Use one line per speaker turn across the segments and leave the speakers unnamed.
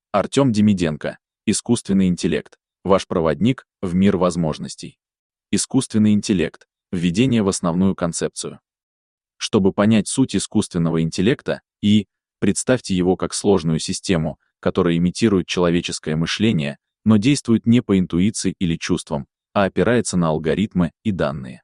Артем Демиденко. Искусственный интеллект. Ваш проводник в мир возможностей. Искусственный интеллект. Введение в основную концепцию. Чтобы понять суть искусственного интеллекта, представьте его как сложную систему, которая имитирует человеческое мышление, но действует не по интуиции или чувствам, а опирается на алгоритмы и данные.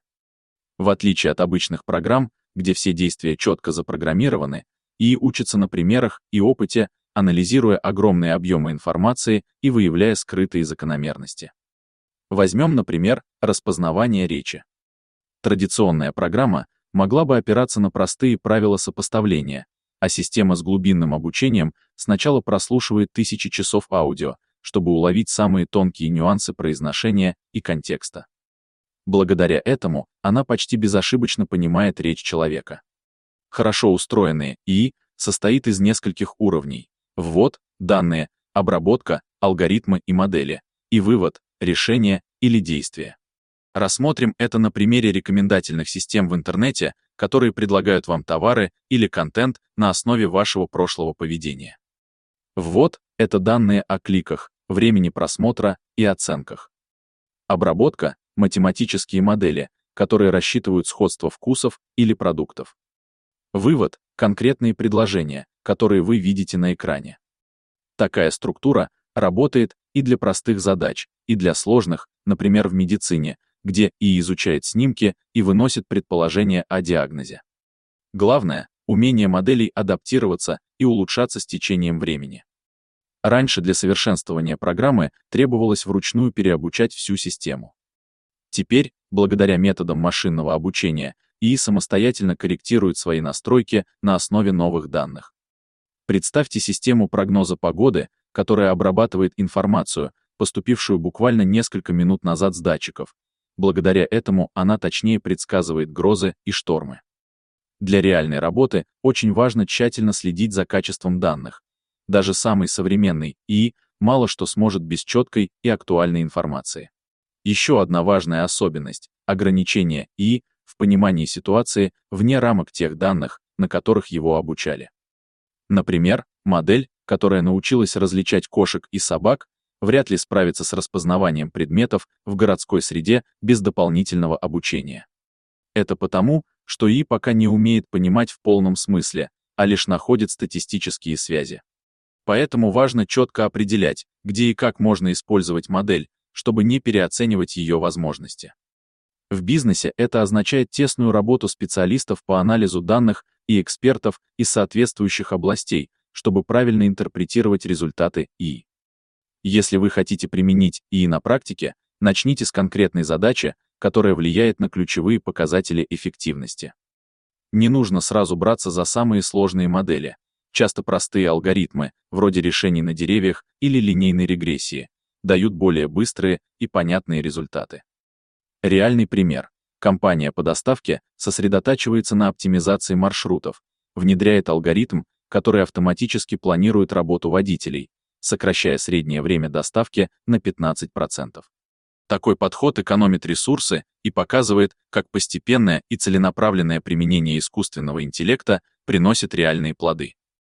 В отличие от обычных программ, где все действия четко запрограммированы, учится на примерах и опыте, анализируя огромные объемы информации и выявляя скрытые закономерности. Возьмем, например, распознавание речи. Традиционная программа могла бы опираться на простые правила сопоставления, а система с глубинным обучением сначала прослушивает тысячи часов аудио, чтобы уловить самые тонкие нюансы произношения и контекста. Благодаря этому она почти безошибочно понимает речь человека. Хорошо устроенные ИИ состоит из нескольких уровней: ввод, данные, обработка, алгоритмы и модели, и вывод, решение или действие. Рассмотрим это на примере рекомендательных систем в интернете, которые предлагают вам товары или контент на основе вашего прошлого поведения. Ввод — это данные о кликах, времени просмотра и оценках. Обработка — математические модели, которые рассчитывают сходство вкусов или продуктов. Вывод — конкретные предложения, которые вы видите на экране. Такая структура работает и для простых задач, и для сложных, например, в медицине, где ИИ изучает снимки и выносит предположения о диагнозе. Главное — умение моделей адаптироваться и улучшаться с течением времени. Раньше для совершенствования программы требовалось вручную переобучать всю систему. Теперь, благодаря методам машинного обучения, ИИ самостоятельно корректирует свои настройки на основе новых данных. Представьте систему прогноза погоды, которая обрабатывает информацию, поступившую буквально несколько минут назад с датчиков. Благодаря этому она точнее предсказывает грозы и штормы. Для реальной работы очень важно тщательно следить за качеством данных. Даже самый современный ИИ мало что сможет без четкой и актуальной информации. Еще одна важная особенность — ограничение ИИ в понимании ситуации вне рамок тех данных, на которых его обучали. Например, модель, которая научилась различать кошек и собак, вряд ли справится с распознаванием предметов в городской среде без дополнительного обучения. Это потому, что ИИ пока не умеет понимать в полном смысле, а лишь находит статистические связи. Поэтому важно четко определять, где и как можно использовать модель, чтобы не переоценивать ее возможности. В бизнесе это означает тесную работу специалистов по анализу данных и экспертов из соответствующих областей, чтобы правильно интерпретировать результаты ИИ. Если вы хотите применить ИИ на практике, начните с конкретной задачи, которая влияет на ключевые показатели эффективности. Не нужно сразу браться за самые сложные модели. Часто простые алгоритмы, вроде решений на деревьях или линейной регрессии, дают более быстрые и понятные результаты. Реальный пример. Компания по доставке сосредотачивается на оптимизации маршрутов, внедряет алгоритм, который автоматически планирует работу водителей, сокращая среднее время доставки на 15%. Такой подход экономит ресурсы и показывает, как постепенное и целенаправленное применение искусственного интеллекта приносит реальные плоды.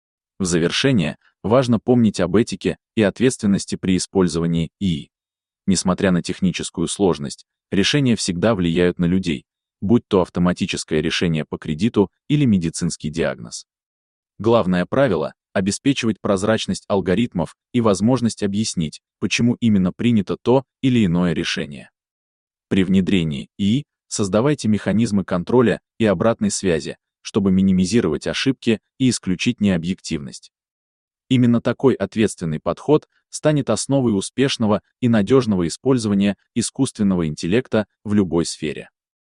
В завершение, важно помнить об этике и ответственности при использовании ИИ. Несмотря на техническую сложность, решения всегда влияют на людей, будь то автоматическое решение по кредиту или медицинский диагноз. Главное правило — обеспечивать прозрачность алгоритмов и возможность объяснить, почему именно принято то или иное решение. При внедрении ИИ создавайте механизмы контроля и обратной связи, чтобы минимизировать ошибки и исключить необъективность. Именно такой ответственный подход станет основой успешного и надежного использования искусственного интеллекта в любой сфере.